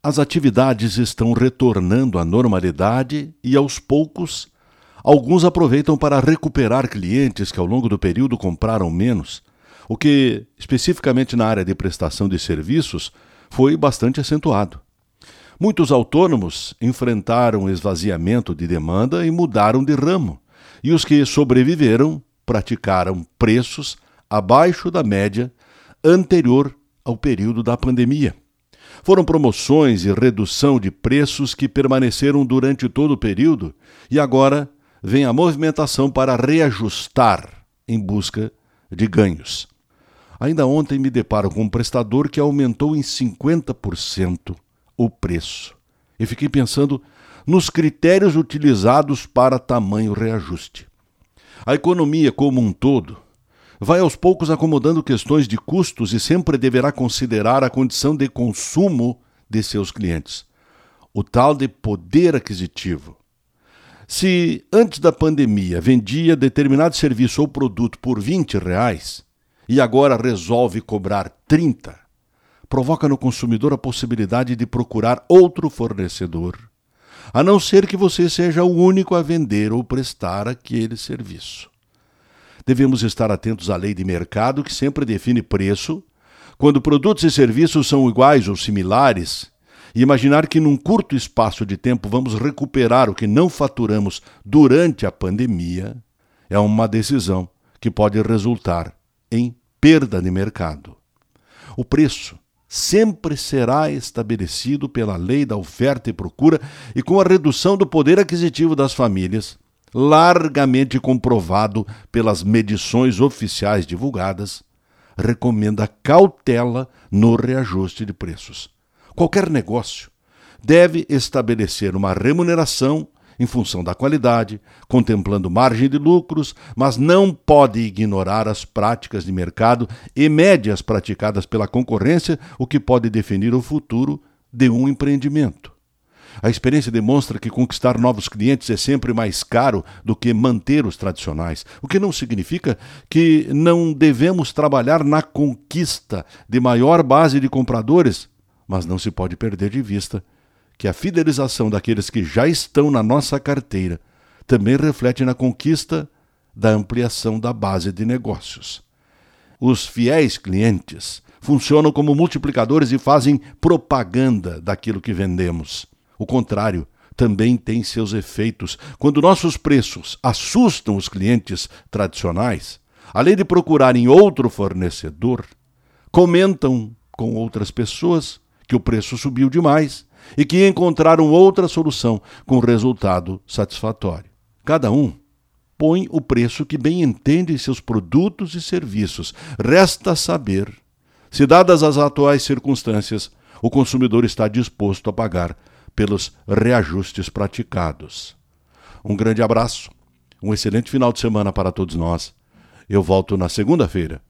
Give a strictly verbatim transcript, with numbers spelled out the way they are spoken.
As atividades estão retornando à normalidade e, aos poucos, alguns aproveitam para recuperar clientes que ao longo do período compraram menos, o que, especificamente na área de prestação de serviços, foi bastante acentuado. Muitos autônomos enfrentaram esvaziamento de demanda e mudaram de ramo, e os que sobreviveram praticaram preços abaixo da média anterior ao período da pandemia. Foram promoções e redução de preços que permaneceram durante todo o período e agora vem a movimentação para reajustar em busca de ganhos. Ainda ontem me deparo com um prestador que aumentou em cinquenta por cento o preço. E fiquei pensando nos critérios utilizados para tamanho reajuste. A economia como um todo vai aos poucos acomodando questões de custos e sempre deverá considerar a condição de consumo de seus clientes. O tal de poder aquisitivo. Se antes da pandemia vendia determinado serviço ou produto por vinte reais e agora resolve cobrar trinta, provoca no consumidor a possibilidade de procurar outro fornecedor, a não ser que você seja o único a vender ou prestar aquele serviço. Devemos estar atentos à lei de mercado, que sempre define preço, quando produtos e serviços são iguais ou similares, e imaginar que num curto espaço de tempo vamos recuperar o que não faturamos durante a pandemia, é uma decisão que pode resultar em perda de mercado. O preço sempre será estabelecido pela lei da oferta e procura e com a redução do poder aquisitivo das famílias, largamente comprovado pelas medições oficiais divulgadas, recomenda cautela no reajuste de preços. Qualquer negócio deve estabelecer uma remuneração em função da qualidade, contemplando margem de lucros, mas não pode ignorar as práticas de mercado e médias praticadas pela concorrência, o que pode definir o futuro de um empreendimento. A experiência demonstra que conquistar novos clientes é sempre mais caro do que manter os tradicionais, o que não significa que não devemos trabalhar na conquista de maior base de compradores, mas não se pode perder de vista que a fidelização daqueles que já estão na nossa carteira também reflete na conquista da ampliação da base de negócios. Os fiéis clientes funcionam como multiplicadores e fazem propaganda daquilo que vendemos. O contrário também tem seus efeitos. Quando nossos preços assustam os clientes tradicionais, além de procurarem outro fornecedor, comentam com outras pessoas que o preço subiu demais e que encontraram outra solução com resultado satisfatório. Cada um põe o preço que bem entende em seus produtos e serviços. Resta saber se, dadas as atuais circunstâncias, o consumidor está disposto a pagar pelos reajustes praticados. Um grande abraço, um excelente final de semana para todos nós. Eu volto na segunda-feira